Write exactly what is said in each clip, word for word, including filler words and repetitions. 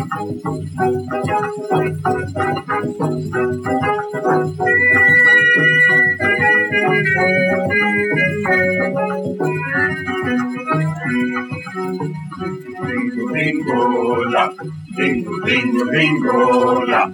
Ringola, ringo, ringo, ringola.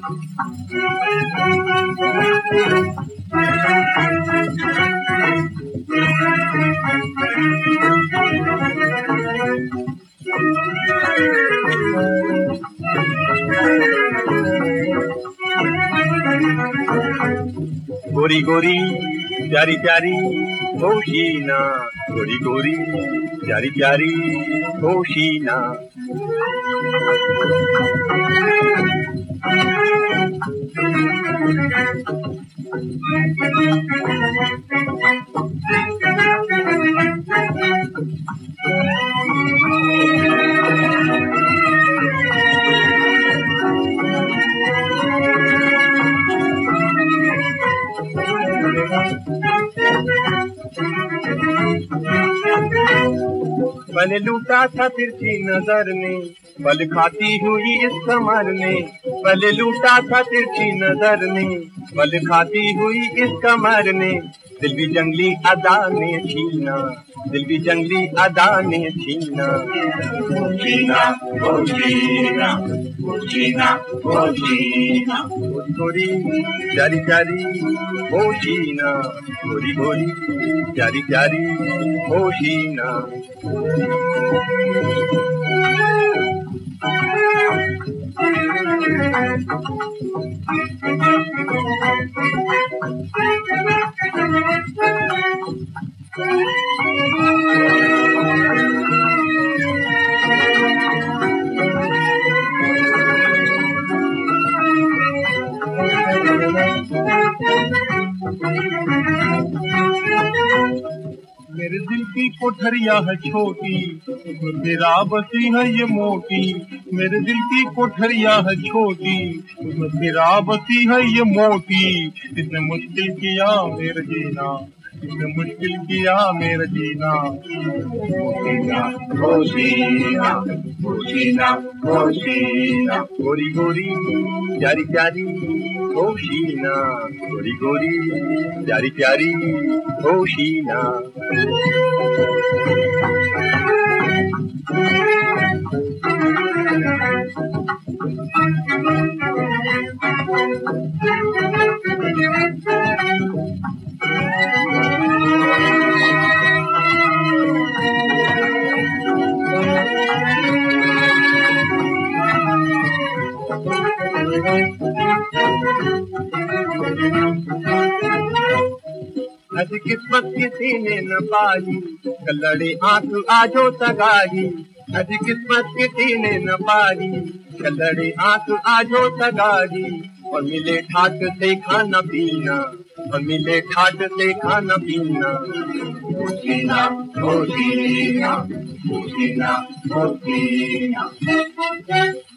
गोरी गोरी प्यारी प्यारी होशीना, गोरी गोरी प्यारी प्यारी होशीना। मैंने लूटा था तिरछी नजर ने, पल खाती हुई इस कमर ने। पहले लूटा था तिरछी नजर ने, पल खाती हुई इस कमर ने। दिल भी जंगली अदा ने छीना, दिल भी जंगली अदा ने छीना। छीना ओ छीना, छीना ओ छीना। गोरी गोरी प्यारी प्यारी होशीना, गोरी गोरी प्यारी प्यारी होशीना। मेरे दिल की कोठरिया है छोटी, तेरा बसी है ये मोटी। मेरे दिल की कोठरिया है छोटी, तेरा बसी है ये मोटी। इसने मुश्किल किया मेरा जीना, इसने मुश्किल किया मेरा जीना। होशीना होशीना होशीना होशीना। गोरी गोरी प्यारी प्यारी होशीना, गोरी गोरी प्यारी प्यारी होशीना। ऐसी किस्मत किसी ने न पाई, कलड़े आंख आजो तगाई। ऐसी किस्मत किसी ने न पाई, कलड़े आंख आजो तगाई। और मिले ठाट से खाना पीना, और मिले ठाट से खाना पीना। होशीना होशीना होशीना होशीना।